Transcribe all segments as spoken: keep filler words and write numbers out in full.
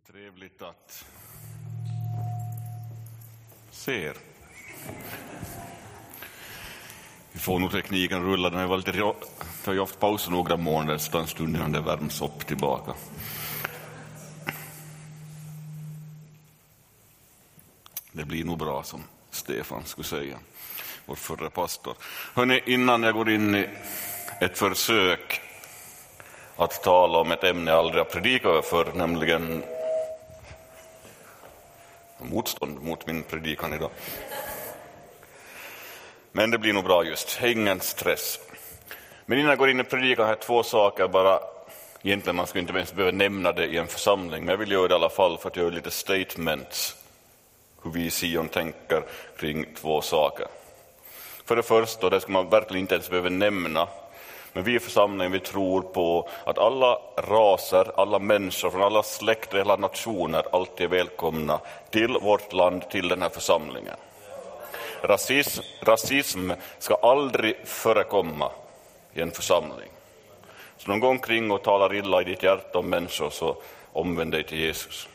Trevligt att se er. Vi får nog tekniken rulla. Den har varit lite, jag har haft paus några månader, så en stund innan det värms upp tillbaka. Det blir nog bra, som Stefan skulle säga, vår förre pastor. Hörrni, innan jag går in i ett försök att tala om ett ämne jag aldrig har predikat för, nämligen motstånd mot min predikan idag. Men det blir nog bra just, ingen stress. Men innan jag går in i predikan här två saker bara. Egentligen man skulle inte ens behöva nämna det i en församling, men jag vill göra det i alla fall för att göra lite statements hur vi i Sion tänker kring två saker. För det första, det ska man verkligen inte ens behöva nämna, men vi i församlingen, vi tror på att alla raser, alla människor från alla släkter, hela nationer alltid är välkomna till vårt land, till den här församlingen. Rasism, rasism ska aldrig förekomma i en församling. Så någon gång kring och talar illa i ditt hjärta om människor, så omvänd dig till Jesus.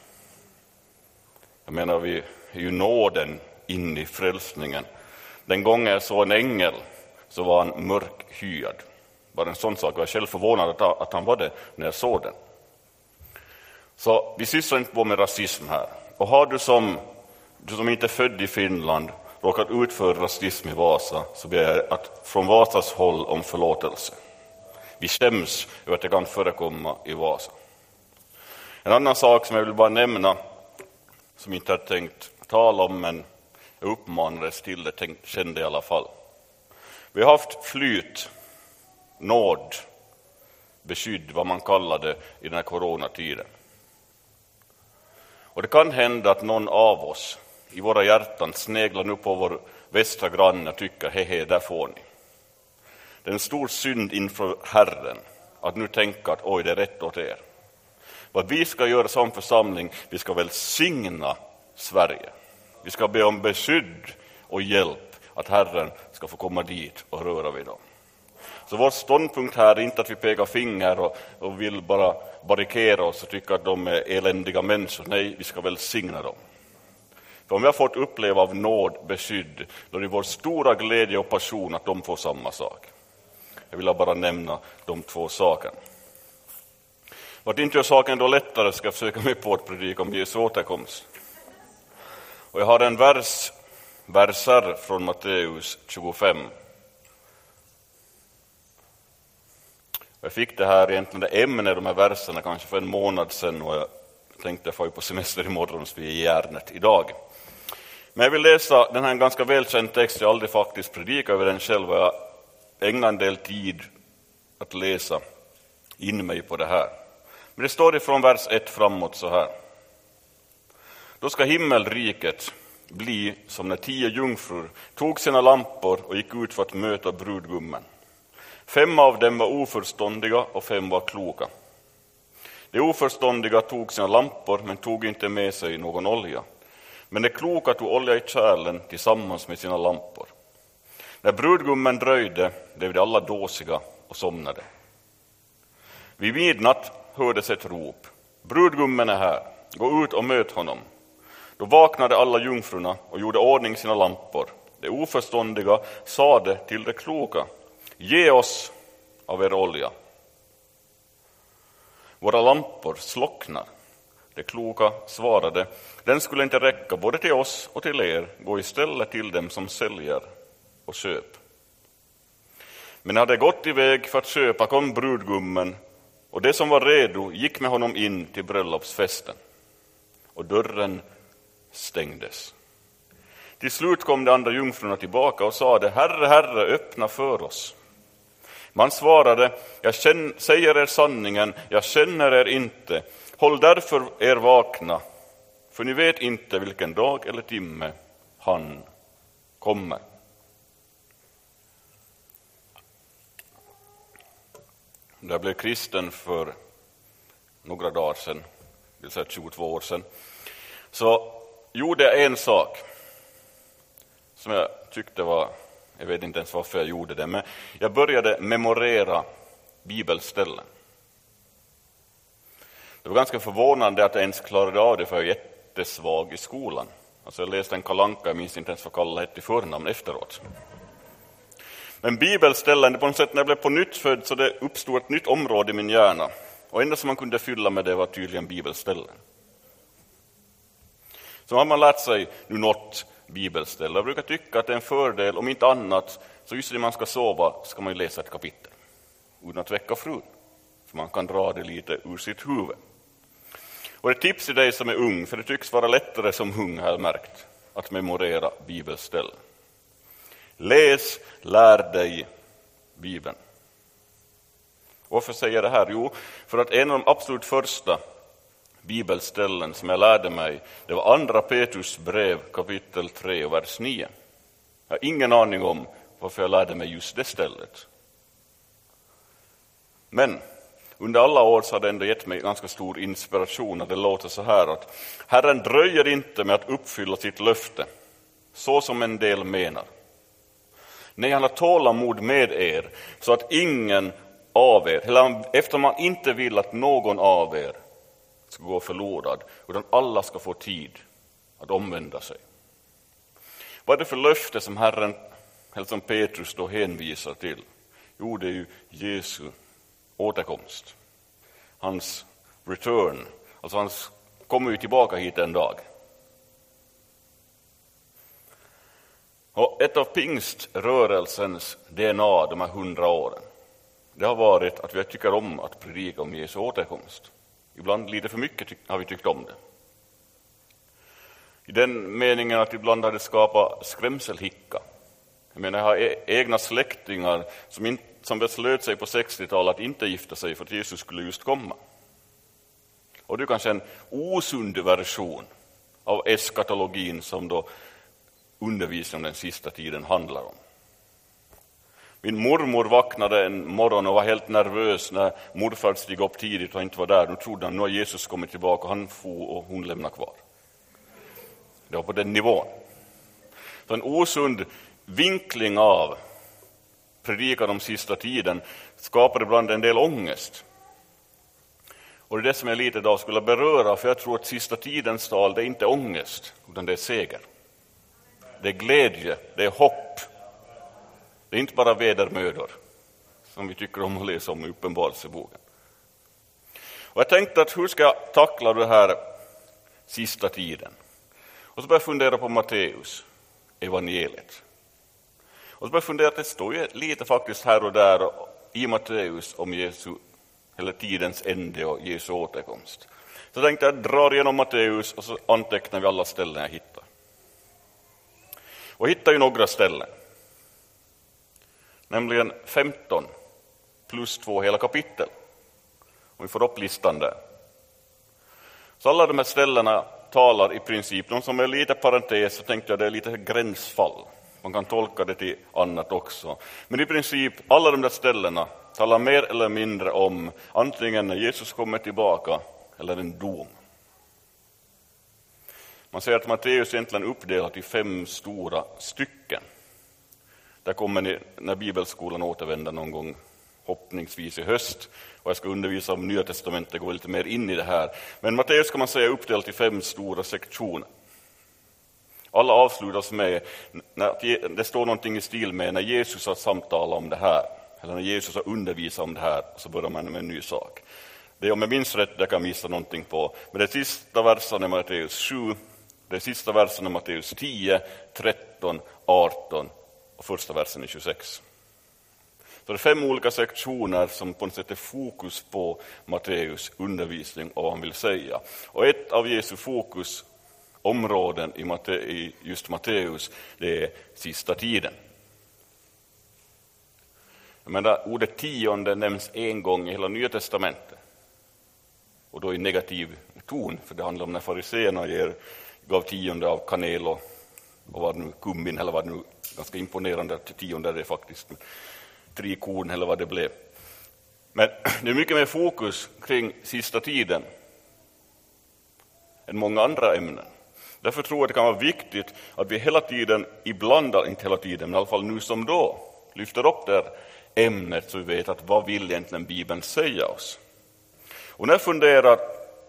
Jag menar, vi är ju nåden in i frälsningen. Den gången jag såg en ängel så var han mörkhyad. Bara en sån sak. Jag var själv förvånad att han var det när jag såg den. Så vi sysslar inte på med rasism här. Och har du som, du som inte är född i Finland råkat ut för rasism i Vasa, så ber jag att från Vasas håll om förlåtelse. Vi stäms över att det kan förekomma i Vasa. En annan sak som jag vill bara nämna, som inte har tänkt tala om, men jag uppmanades till det, tänkt, kände i alla fall. Vi har haft flyt, nåd, beskydd, vad man kallar det i den här coronatiden. Och det kan hända att någon av oss i våra hjärtan sneglar nu på vår västra granne och tycker, hehe, där får ni. Det är en stor synd inför Herren att nu tänka att oj, det är rätt åt er. Vad vi ska göra som församling, vi ska välsigna Sverige. Vi ska be om beskydd och hjälp att Herren ska få komma dit och röra vid dem. Så vår ståndpunkt här är inte att vi pekar finger och, och vill bara barrikera oss och tycka att de är eländiga människor. Nej, vi ska välsigna dem. För om vi har fått uppleva av nåd, beskydd, då är det vår stora glädje och passion att de får samma sak. Jag vill bara nämna de två sakerna. För att inte göra saken då lättare ska jag försöka mig på att predika om Jesu återkomst. Och jag har en vers, verser från Matteus tjugofem. Jag fick det här egentligen, det ämne, de här verserna, kanske för en månad sedan, och jag tänkte få på semester imorgon, så vi är i järnet idag. Men jag vill läsa den här en ganska välkänd text, jag har aldrig faktiskt predikat över den själv, och jag ägnar en del tid att läsa in mig på det här. Men det står ifrån vers ett framåt så här. Då ska himmelriket bli som när tio jungfrur tog sina lampor och gick ut för att möta brudgummen. Fem av dem var oförståndiga och fem var kloka. De oförståndiga tog sina lampor men tog inte med sig någon olja. Men de kloka tog olja i kärlen tillsammans med sina lampor. När brudgummen dröjde blev de alla dåsiga och somnade. Vid midnatt hördes ett rop. Brudgummen är här, gå ut och möt honom. Då vaknade alla jungfrurna och gjorde ordning sina lampor. De oförståndiga sade till de kloka, ge oss av er olja. Våra lampor slocknar. De kloka svarade, den skulle inte räcka både till oss och till er. Gå istället till dem som säljer och köp. Men när de gått iväg för att köpa kom brudgummen, och det som var redo gick med honom in till bröllopsfesten. Och dörren stängdes. Till slut kom de andra jungfrurna tillbaka och sade, Herre, Herre, öppna för oss. Man svarade, jag känner, säger er sanningen, jag känner er inte. Håll därför er vakna, för ni vet inte vilken dag eller timme han kommer. Jag blev kristen för några dagar sedan, det vill säga tjugotvå år sedan. Så gjorde jag en sak som jag tyckte var, jag vet inte ens varför jag gjorde det, men jag började memorera bibelställen. Det var ganska förvånande att jag ens klarade av det, för jag är jättesvag i skolan. Alltså jag läste en Kalle Anka, jag minns inte ens vad Kalle hette i förnamn efteråt. Men bibelställen, på något sätt när jag blev på nytt född så det uppstod ett nytt område i min hjärna. Och enda som man kunde fylla med det var tydligen bibelställen. Så har man lärt sig nu något bibelställe. Jag brukar tycka att det är en fördel, om inte annat, så just när man ska sova ska man läsa ett kapitel. Utan att väcka frun. För man kan dra det lite ur sitt huvud. Och ett tips till dig som är ung, för det tycks vara lättare som ung har jag märkt, att memorera bibelställen. Läs, lär dig Bibeln. Varför säger jag det här? Jo, för att en av de absolut första bibelställen som jag lärde mig, det var andra Petrus brev kapitel tre vers nio. Jag har ingen aning om varför jag lärde mig just det stället. Men under alla år så har det ändå gett mig ganska stor inspiration. Att det låter så här att Herren dröjer inte med att uppfylla sitt löfte, så som en del menar. Nej, han har tålamod med er, så att ingen av er, eller efter man inte vill att någon av er ska gå förlorad, utan alla ska få tid att omvända sig. Vad är det för löfte som Herren, eller som Petrus då hänvisar till? Jo, det är ju Jesu återkomst. Hans return. Alltså han kommer ju tillbaka hit en dag. Och ett av pingströrelsens D N A de här hundra åren, det har varit att vi tycker om att predika om Jesu återkomst. Ibland lite för mycket har vi tyckt om det. I den meningen att ibland har det skapat skrämselhicka. Jag menar, jag har egna släktingar som, in, som beslöt sig på sextiotalet att inte gifta sig för att Jesus skulle just komma. Och det är kanske en osund version av eskatologin som då undervisningen om den sista tiden handlar om. Min mormor vaknade en morgon och var helt nervös när morfar steg upp tidigt och inte var där. Nu trodde han, nu har Jesus kommit tillbaka och han for och hon lämnar kvar. Det var på den nivån. Så en osund vinkling av predikan om sista tiden skapar ibland en del ångest. Och det är det som jag lite idag skulle beröra, för jag tror att sista tidens tal, det är inte ångest, utan det är seger. Det är glädje, det är hopp. Det är inte bara vedermödor som vi tycker om att läsa om i Uppenbarelseboken. Och jag tänkte att hur ska jag tackla det här sista tiden? Och så började jag fundera på Matteus, evangeliet. Och så började jag fundera att det står ju lite faktiskt här och där i Matteus om Jesu, eller tidens ände och Jesu återkomst. Så jag tänkte jag drar igenom Matteus och så antecknar vi alla ställen jag hittar. Och hittar ju några ställen. Nämligen femton plus två hela kapitel. Om vi får upp listan där. Så alla de här ställena talar i princip, de som är lite parentes så tänkte jag det är lite gränsfall. Man kan tolka det till annat också. Men i princip alla de där ställena talar mer eller mindre om antingen när Jesus kommer tillbaka eller en dom. Man säger att Matteus egentligen uppdelat i fem stora stycken. Där kommer ni när bibelskolan återvänder någon gång, hoppningsvis i höst. Och jag ska undervisa om Nya testamentet, gå lite mer in i det här. Men Matteus kan man säga uppdelat i fem stora sektioner. Alla avslutas med, när det står någonting i stil med när Jesus har samtalat om det här. Eller när Jesus har undervisat om det här, så börjar man med en ny sak. Det är om jag minns rätt, det kan missa någonting på. Men det sista versen är Matteus sju, det sista versen är Matteus tio, tretton, arton och första versen är tjugosex. Så det är fem olika sektioner som på något sätt är fokus på Matteus undervisning och vad han vill säga. Och ett av Jesu fokusområden i, Matte, i just Matteus, det är sista tiden. Jag menar, ordet tionde nämns en gång i hela Nya testamentet. Och då i negativ ton, för det handlar om när fariseerna ger, gav tionde av kanel och, och vad nu, kummin, eller vad nu, ganska imponerande att tionde är det faktiskt, tre korn eller vad det blev. Men det är mycket mer fokus kring sista tiden än många andra ämnen. Därför tror jag det kan vara viktigt att vi hela tiden, ibland, inte hela tiden, men i alla fall nu som då, lyfter upp det här ämnet så vi vet att vad vill egentligen Bibeln säga oss. Och när jag funderar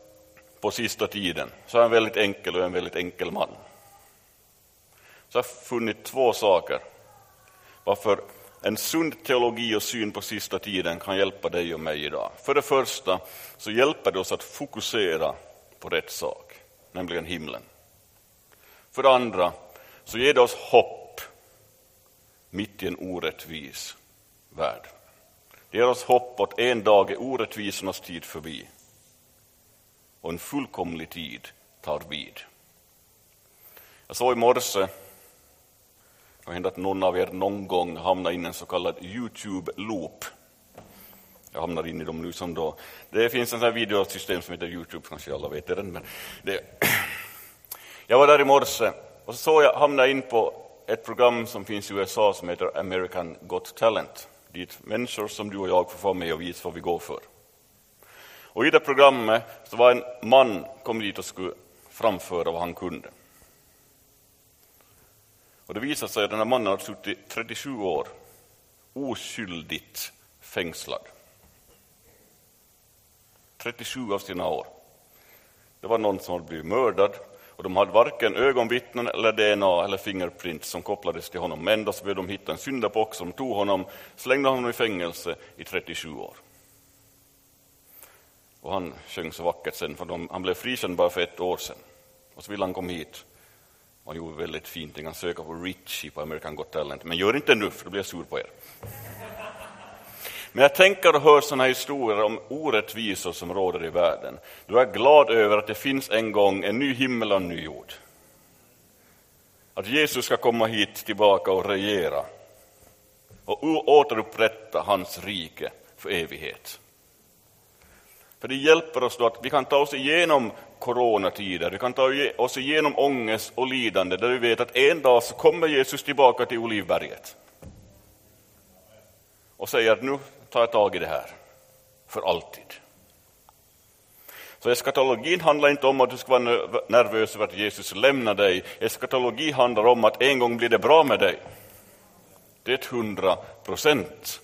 på sista tiden, så är han väldigt enkel och en väldigt enkel man. Så jag har funnit två saker varför en sund teologi och syn på sista tiden kan hjälpa dig och mig idag. För det första så hjälper det oss att fokusera på rätt sak, nämligen himlen. För det andra så ger det oss hopp mitt i en orättvis värld. Det ger oss hopp att en dag är orättvisornas tid förbi och en fullkomlig tid tar vid. Jag såg i morse, det händer att någon av er någon gång hamnar in i en så kallad YouTube-loop. Jag hamnar in i dem nu som då. Det finns en sån här videosystem som heter YouTube, kanske alla vet det. Men det. Jag var där i morse och så såg jag hamna in på ett program som finns i U S A som heter American Got Talent. Dit människor som du och jag får vara med och visa vad vi går för. Och i det programmet så var en man kom dit och skulle framföra vad han kunde. Och det visade sig att den här mannen hade suttit trettiosju år oskyldigt fängslad. trettiosju av sina år. Det var någon som hade blivit mördad och de hade varken ögonvittnen eller D N A eller fingerprint som kopplades till honom. Men då så ville de hitta en syndabock som tog honom, slängde honom i fängelse i trettiosju år. Och han sjöng så vackert sen, för de, han blev frikänd bara för ett år sedan. Och så ville han komma hit. Och han gjorde väldigt fint, han söker på Richie på American Got Talent. Men gör inte nu, för då blir jag sur på er. Men jag tänker och hör sådana här historier om orättvisor som råder i världen. Du är glad över att det finns en gång en ny himmel och en ny jord. Att Jesus ska komma hit tillbaka och regera. Och återupprätta hans rike för evighet. För det hjälper oss då att vi kan ta oss igenom coronatider. Vi kan ta oss igenom ångest och lidande. Där vi vet att en dag så kommer Jesus tillbaka till Olivberget. Och säger att nu tar jag tag i det här. För alltid. Så eskatologin handlar inte om att du ska vara nervös över att Jesus lämnar dig. Eskatologi handlar om att en gång blir det bra med dig. Det är ett hundra procent.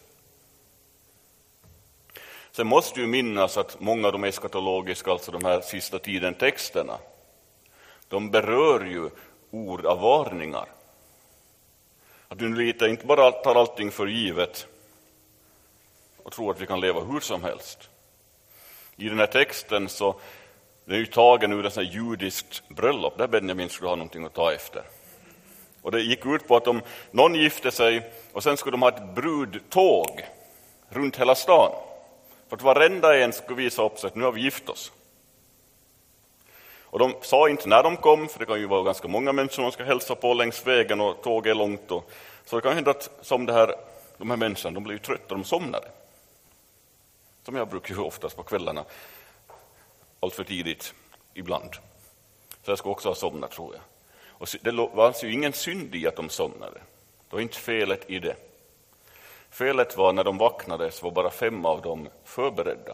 Sen måste ju minnas att många av de eskatologiska, alltså de här sista tiden texterna, de berör ju ord av varningar. Att du lite inte bara tar allting för givet och tror att vi kan leva hur som helst. I den här texten så det är ju tagen ur ett sånt här judiskt bröllop, där Benjamin skulle ha någonting att ta efter. Och det gick ut på att om någon gifte sig och sen skulle de ha ett brudtåg runt hela stan. För att varenda en skulle visa upp sig att nu har vi gift oss. Och de sa inte när de kom, för det kan ju vara ganska många människor som ska hälsa på längs vägen och tåget är långt. Och, så det kan hända att som det här, de här människorna, de blev ju trötta och de somnade. Som jag brukar ju oftast på kvällarna. Allt för tidigt, ibland. Så jag ska också ha somnat, tror jag. Och det var alltså ju ingen synd i att de somnade. Det var inte felet i det. Felet var när de vaknade så var bara fem av dem förberedda.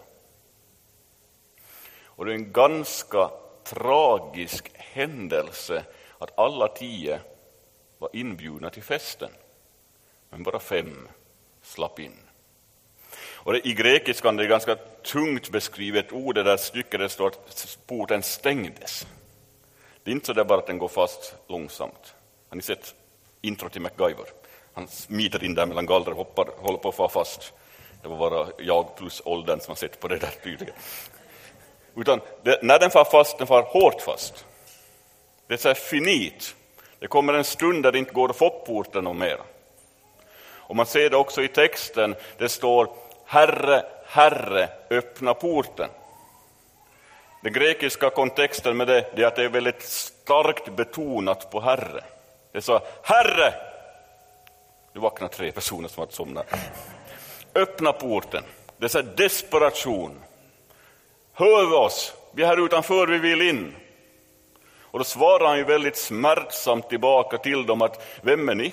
Och det är en ganska tragisk händelse att alla tio var inbjudna till festen. Men bara fem slapp in. Och det, i grekiskan är det ganska tungt beskrivet ord det där stycket det står att porten stängdes. Det är inte så där bara att den går fast långsamt. Har ni sett intro till MacGyver? Han smiter in där mellan gallrar och hoppar, håller på att få fast. Det var bara jag plus åldern som har sett på det där tydligen. Utan det, när den far fast, den far hårt fast. Det är så här finit. Det kommer en stund där det inte går att få upp porten och mera. Och man ser det också i texten. Det står Herre, Herre, öppna porten. Den grekiska kontexten med det, det är att det är väldigt starkt betonat på Herre. Det är så, Herre! Det vaknar tre personer som har somnat. Öppna porten. Det är så desperation. Hör vi oss? Vi är här utanför, vi vill in. Och då svarar han ju väldigt smärtsamt tillbaka till dem att vem är ni?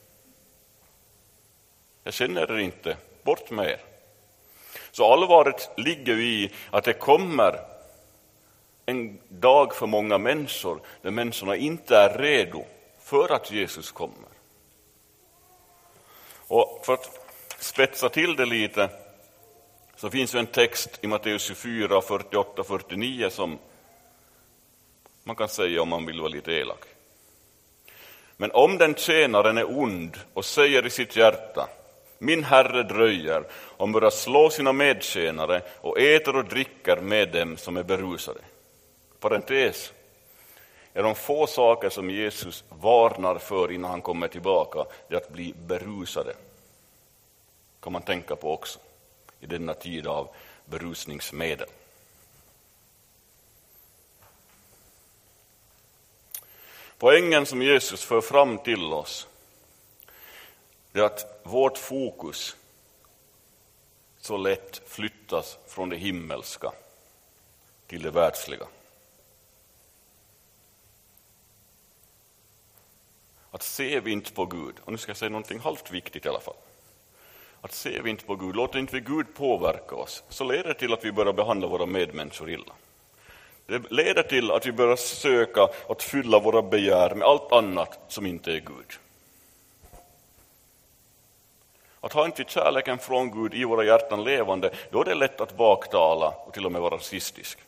Jag känner er inte. Bort med er. Så allvaret ligger i att det kommer en dag för många människor där människorna inte är redo för att Jesus kommer. Och för att spetsa till det lite så finns det en text i Matteus tjugofyra, fyrtioåtta och fyrtionio som Man kan säga om man vill vara lite elak. Men om den tjänaren är ond och säger i sitt hjärta, min herre dröjer, och börjar slå sina medtjänare och äter och dricker med dem som är berusade. Parentes. Är de få saker som Jesus varnar för innan han kommer tillbaka, det är att bli berusade. Kan man tänka på också i denna tid av berusningsmedel. Poängen som Jesus för fram till oss är att vårt fokus så lätt flyttas från det himmelska till det världsliga. Att ser vi inte på Gud, och nu ska jag säga någonting halvt viktigt i alla fall. Att ser vi inte på Gud, låter inte vi Gud påverka oss, så leder det till att vi börjar behandla våra medmänniskor illa. Det leder till att vi börjar söka att fylla våra begär med allt annat som inte är Gud. Att ha inte kärleken från Gud i våra hjärtan levande, då är det lätt att baktala och till och med vara rasistisk.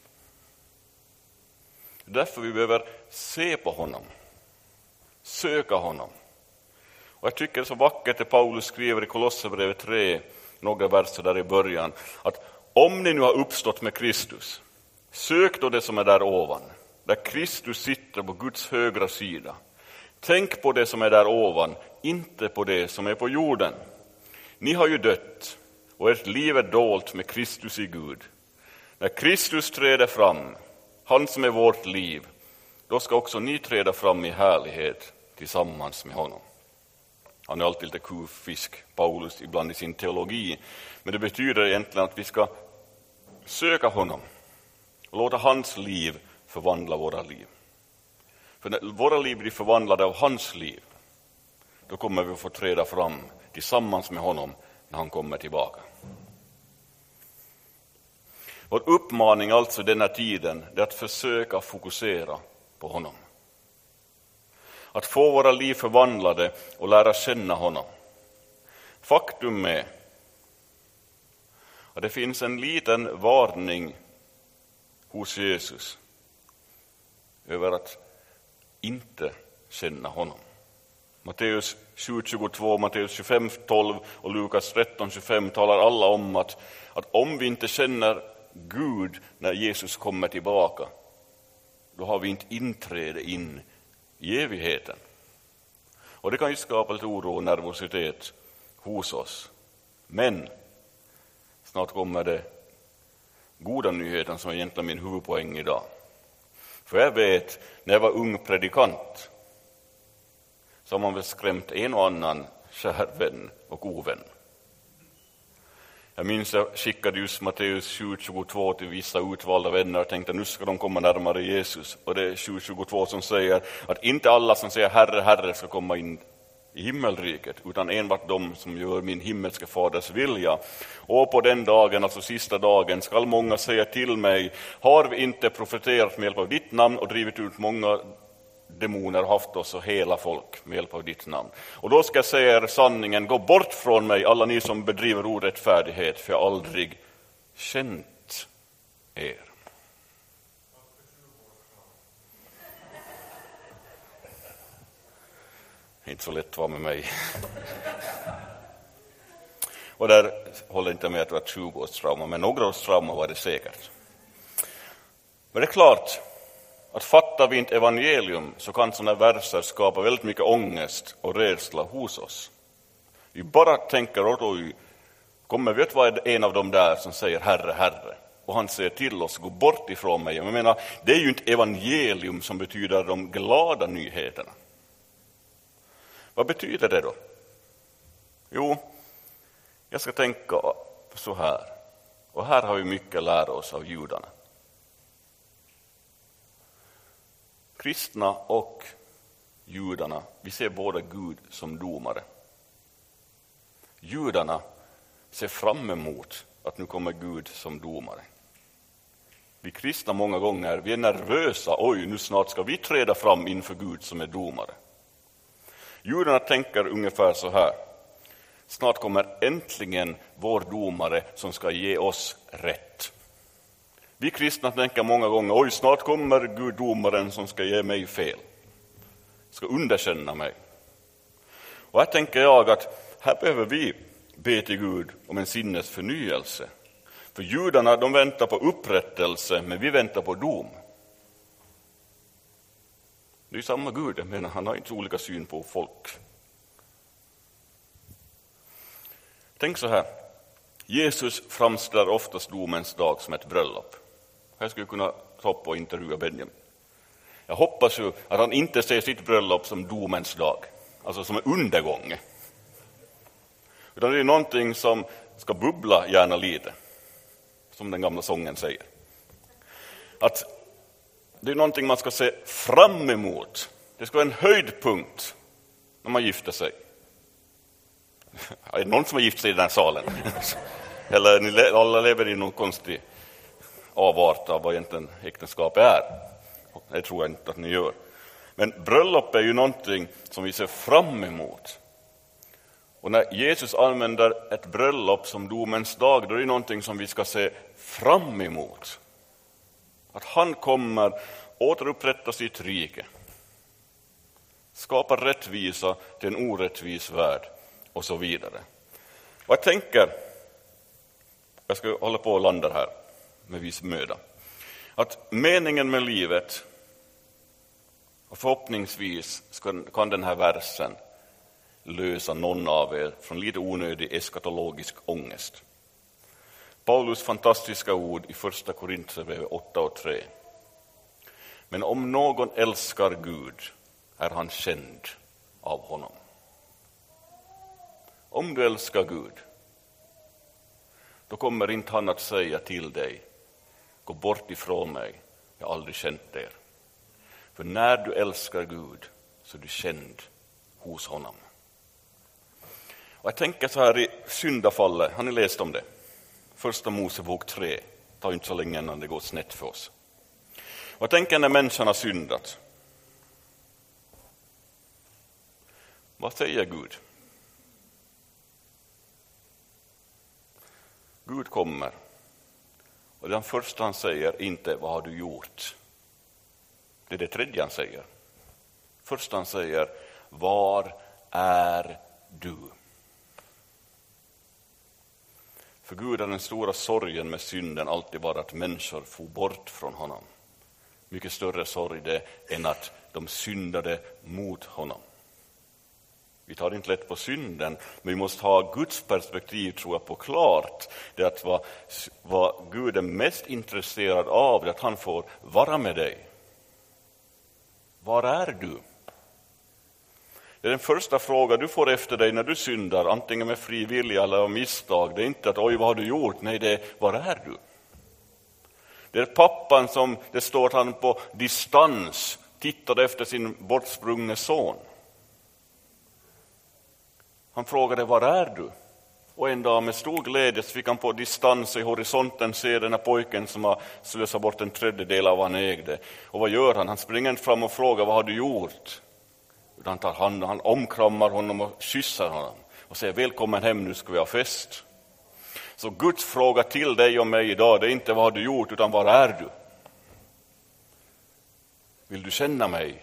Därför vi behöver se på honom, söka honom. Och jag tycker det är så vackert det Paulus skriver i Kolosserbrevet tre, några verser där i början, att om ni nu har uppstått med Kristus, sök då det som är där ovan, där Kristus sitter på Guds högra sida. Tänk på det som är där ovan, inte på det som är på jorden. Ni har ju dött och ert liv är dolt med Kristus i Gud. När Kristus träder fram, han som är vårt liv, då ska också ni träda fram i härlighet tillsammans med honom. Han är alltid lite kufisk, Paulus, ibland i sin teologi. Men det betyder egentligen att vi ska söka honom och låta hans liv förvandla våra liv. För när våra liv blir förvandlade av hans liv, då kommer vi att få träda fram tillsammans med honom när han kommer tillbaka. Vår uppmaning alltså denna tiden är att försöka fokusera på honom. Att få våra liv förvandlade och lära känna honom. Faktum är att det finns en liten varning hos Jesus över att inte känna honom. Matteus sju tjugotvå, Matteus tjugofem tolv och Lukas tretton tjugofem talar alla om att, att om vi inte känner Gud när Jesus kommer tillbaka, då har vi inte inträde in i evigheten. Och det kan ju skapa lite oro och nervositet hos oss. Men snart kommer det goda nyheten som är egentligen min huvudpoäng idag. För jag vet, när jag var ung predikant, så har man väl skrämt en och annan kär vän och ovän. Jag minns jag skickade just Matteus sju tjugotvå till vissa utvalda vänner och tänkte nu ska de komma närmare Jesus. Och det är sju tjugotvå som säger att inte alla som säger Herre, Herre ska komma in i himmelriket, utan enbart de som gör min himmelska faders vilja. Och på den dagen, alltså sista dagen, skall många säga till mig, har vi inte profeterat med hjälp av ditt namn och drivit ut många demoner, haft oss och hela folk med hjälp av ditt namn. Och då ska jag säga er sanningen, gå bort från mig alla ni som bedriver orättfärdighet, för jag aldrig känt er. Inte så lätt att vara med mig. Och där håller inte med att det var tjugo års trauma, men några års trauma var det säkert. Men det är klart att fattar vi inte evangelium så kan sådana verser skapa väldigt mycket ångest och rädsla hos oss. Vi bara tänker, och då kommer vi att vara en av dem där som säger Herre, Herre. Och han säger till oss, gå bort ifrån mig. Jag menar, det är ju inte evangelium som betyder de glada nyheterna. Vad betyder det då? Jo, jag ska tänka så här. Och här har vi mycket att lära oss av judarna. Kristna och judarna, vi ser båda Gud som domare. Judarna ser fram emot att nu kommer Gud som domare. Vi kristna många gånger, vi är nervösa. Oj, nu snart ska vi träda fram inför Gud som är domare. Judarna tänker ungefär så här. Snart kommer äntligen vår domare som ska ge oss rätt. Vi kristna tänker många gånger, oj, snart kommer Gud domaren som ska ge mig fel. Ska underkänna mig. Och här tänker jag att här behöver vi be till Gud om en sinnesförnyelse. För judarna, de väntar på upprättelse, men vi väntar på dom. Det är samma Gud, men han har inte olika syn på folk. Tänk så här. Jesus framställer oftast domens dag som ett bröllop. Jag skulle kunna ta upp och intervjua Benjamin. Jag hoppas ju att han inte ser sitt bröllop som domens dag. Alltså som en undergång. Utan det är någonting som ska bubbla gärna lite. Som den gamla sången säger. Att det är någonting man ska se fram emot. Det ska vara en höjdpunkt när man gifter sig. Är det någon som har gift sig i den här salen? Eller ni alla lever i någon konstig avart av vad egentligen äktenskap är? Det tror jag inte att ni gör. Men bröllop är ju någonting som vi ser fram emot. Och när Jesus använder ett bröllop som domens dag, då är det någonting som vi ska se fram emot. Att han kommer återupprätta sitt rike. Skapa rättvisa till en orättvis värld och så vidare. Och jag tänker, jag ska hålla på och landa här med viss möda, att meningen med livet, och förhoppningsvis ska, kan den här versen lösa någon av er från lite onödig eskatologisk ångest. Paulus fantastiska ord i första Korinthierbrevet åtta och tre. Men om någon älskar Gud är han känd av honom. Om du älskar Gud, då kommer inte han att säga till dig, gå bort ifrån mig, jag har aldrig känt er. För när du älskar Gud så är du känd hos honom. Och jag tänker så här i syndafallet, har ni läst om det? Första Mosebok tre, det tar inte så länge innan det går snett för oss. Och jag tänker när människan har syndat. Vad säger Gud? Gud kommer. Och den första han säger inte, vad har du gjort? Det är det tredje han säger. Först han säger, var är du? För Gud har den stora sorgen med synden alltid varit att människor får bort från honom. Mycket större sorg det än att de syndade mot honom. Vi tar inte lätt på synden, men vi måste ha Guds perspektiv, tror jag, på klart. Det är att vad, vad Gud är mest intresserad av, det att han får vara med dig. Var är du? Det är den första frågan du får efter dig när du syndar, antingen med fri vilja eller av misstag. Det är inte att oj, vad har du gjort? Nej, det är var är du? Det är pappan som, det står att han på distans tittade efter sin bortsprungne son. Han frågade, var är du? Och en dag med stor glädje fick han på distans i horisonten se den här pojken som har slösat bort en tredjedel av vad han ägde. Och vad gör han? Han springer inte fram och frågar, vad har du gjort? Utan han tar hand, han omkramar honom och kyssar honom. Och säger, välkommen hem, nu ska vi ha fest. Så Guds fråga till dig och mig idag, det är inte vad har du gjort, utan var är du? Vill du känna mig?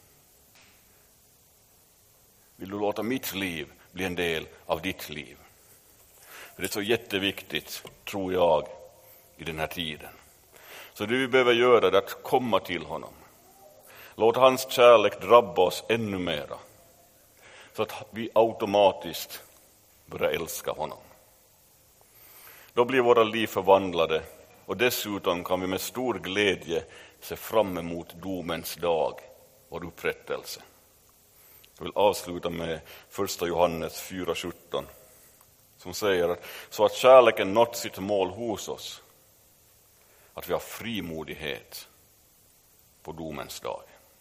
Vill du låta mitt liv bli en del av ditt liv? För det är så jätteviktigt, tror jag, i den här tiden. Så det vi behöver göra är att komma till honom. Låt hans kärlek drabba oss ännu mera. Så att vi automatiskt börjar älska honom. Då blir våra liv förvandlade. Och dessutom kan vi med stor glädje se fram emot domens dag och upprättelse. Jag vill avsluta med första Johannes fyra sjutton. Som säger att så att kärleken nått sitt mål hos oss. Att vi har frimodighet på domens dag.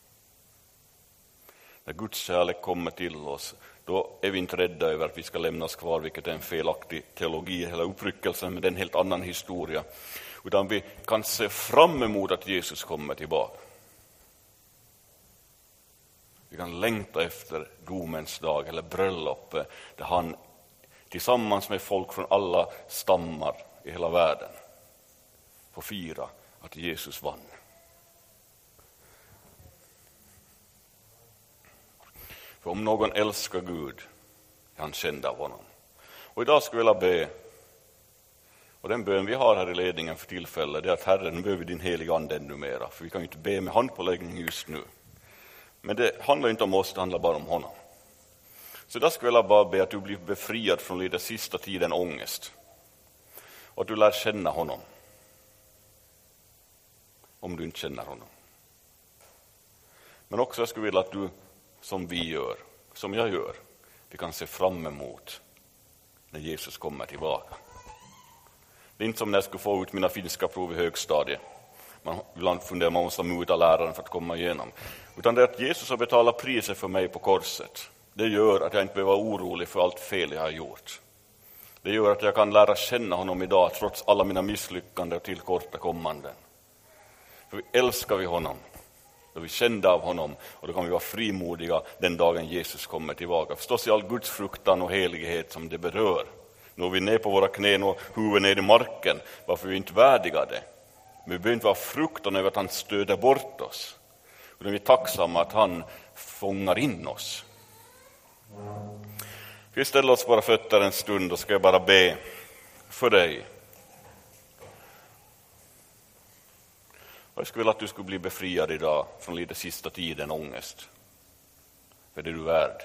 När Guds kärlek kommer till oss, då är vi inte rädda över att vi ska lämnas kvar, vilket är en felaktig teologi eller uppryckelse, men det är en helt annan historia. Utan vi kan se fram emot att Jesus kommer tillbaka. Vi kan längta efter domens dag eller bröllopet där han tillsammans med folk från alla stammar i hela världen får fira att Jesus vann. För om någon älskar Gud är han känd av honom. Och idag skulle jag vilja be, och den bön vi har här i ledningen för tillfället, det är att Herre, nu behöver vi din heliga ande ännu mera, för vi kan ju inte be med handpåläggning just nu. Men det handlar inte om oss, det handlar bara om honom. Så idag skulle jag bara be att du blir befriad från lite sista tiden ångest. Och att du lär känna honom. Om du inte känner honom. Men också jag skulle vilja att du, som vi gör, som jag gör, vi kan se fram emot när Jesus kommer tillbaka. Det är inte som när jag skulle få ut mina finska prov i högstadiet. Man ibland funderar man måste muta läraren för att komma igenom. Utan det är att Jesus har betalat priset för mig på korset. Det gör att jag inte behöver vara orolig för allt fel jag har gjort. Det gör att jag kan lära känna honom idag trots alla mina misslyckanden och tillkortakommanden. För vi älskar vi honom. Då är vi kända av honom och då kan vi vara frimodiga den dagen Jesus kommer tillbaka. Förstås i all Guds fruktan och helighet som det berör. Nu är vi ner på våra knän och huvudet ner i marken, varför vi inte värdiga det. Men vi behöver inte vara fruktan över att han stöder bort oss. Och vi är tacksamma att han fångar in oss. Vi ställer oss bara fötter en stund och ska jag bara be för dig. Och jag skulle vilja att du skulle bli befriad idag från lite sista tiden ångest. För det är du värd.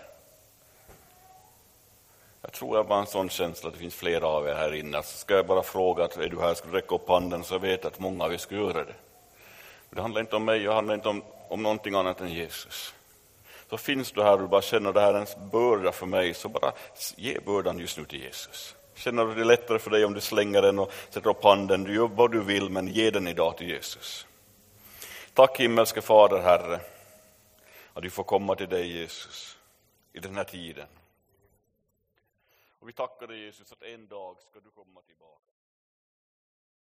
Jag tror jag bara en sån känsla att det finns flera av er här inne. Så ska jag bara fråga att är du här, ska du räcka upp handen så jag vet att många av er ska göra det. Det handlar inte om mig, det handlar inte om, om någonting annat än Jesus. Så finns du här och du bara känner det här är en börda för mig, så bara ge bördan just nu till Jesus. Känner du det är lättare för dig om du slänger den och sätter upp handen, du gör vad du vill, men ge den idag till Jesus. Tack himmelske Fader, Herre, att du får komma till dig Jesus i den här tiden. Och vi tackar dig Jesus att en dag ska du komma tillbaka.